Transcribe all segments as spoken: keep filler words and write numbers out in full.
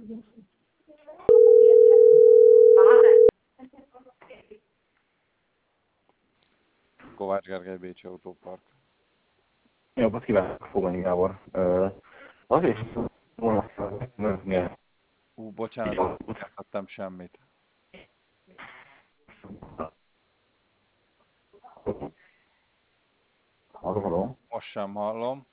Kovács Gergely, Bécsi Autópark. Jó, azt kívánok, Foganyi Gábor. Uh, azért volna miért? Ú, bocsánat, nem értettem semmit. Halló, halló. Most sem hallom.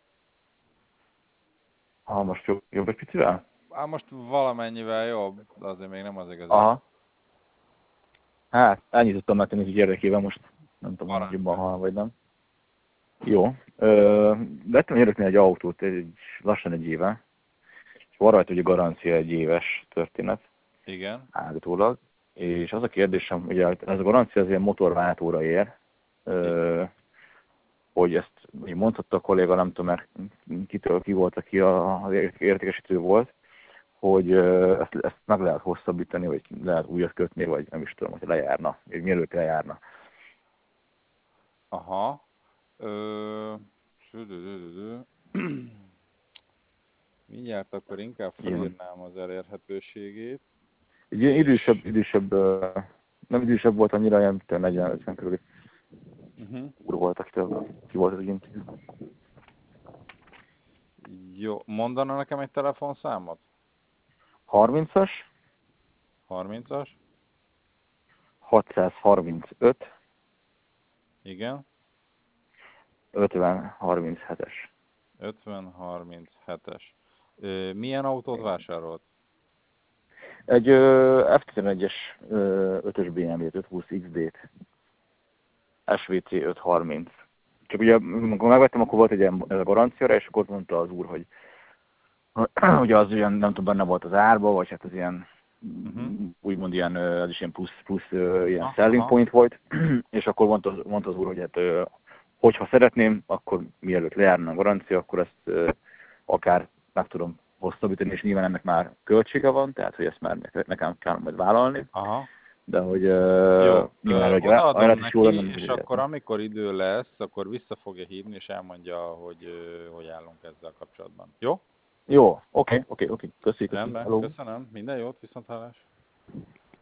Ha most jobb, jobb egy picivel? Á, most valamennyivel jobb, de azért még nem az igazi. Aha. Hát, elnyitottam már tényleg így érdekében, most nem tudom, hogy jobban Parancsolj. hall vagy nem. Jó. Ö, vettem érdekni egy autót, egy, lassan egy éve. És van rajta ugye garancia egy éves történet, Igen. állítólag. És az a kérdésem, ugye ez a garancia az ilyen motorváltóra ér, ö, hogy ezt mondhatta a kolléga, nem tudom, mert kitől ki volt, aki az értékesítő volt, hogy ezt, ezt meg lehet hosszabbítani, vagy lehet újat kötni, vagy nem is tudom, hogy lejárna, vagy mielőtt lejárna. Aha. Ö... Südödödödö. Mindjárt akkor inkább felírnám az elérhetőségét. Egy ilyen idősebb, idősebb, nem idősebb volt annyira, ilyen negyven ötven körül Uh-huh. úr volt, akitől ki volt az igény. Jó, mondana nekem egy telefonszámot? harmincas, harmincas? hatszázharmincöt, Igen. ötven harminchetes. ötven harminchetes. Milyen autót vásárolt? Egy ö, ef tizenegyes ö, ötös bé em vé-t, ötszázhúsz iksz dé-t. es vé cé ötszázharminc. Csak ugye, amikor megvettem, akkor volt egy ilyen ez a garanciára, és akkor mondta az úr, hogy ugye az ilyen, nem tudom, benne volt az árba, vagy hát az ilyen, uh-huh. úgymond ilyen, az is ilyen plusz, plusz ilyen aha, selling point aha. volt, és akkor mondta, mondta az úr, hogy hát, hogyha szeretném, akkor mielőtt lejárna a garancia, akkor ezt akár meg tudom hosszabbítani, és nyilván ennek már költsége van, tehát hogy ezt már nekem kell majd vállalni. Aha. De hogy jó, nyilván, hogy odaadom neki, jól lenne, és akkor amikor idő lesz, akkor vissza fogja hívni, és elmondja, hogy hogy állunk ezzel kapcsolatban. Jó? Jó, oké, oké, oké. Köszi, köszi. Rendben, köszönöm. Minden jót, viszonthallás.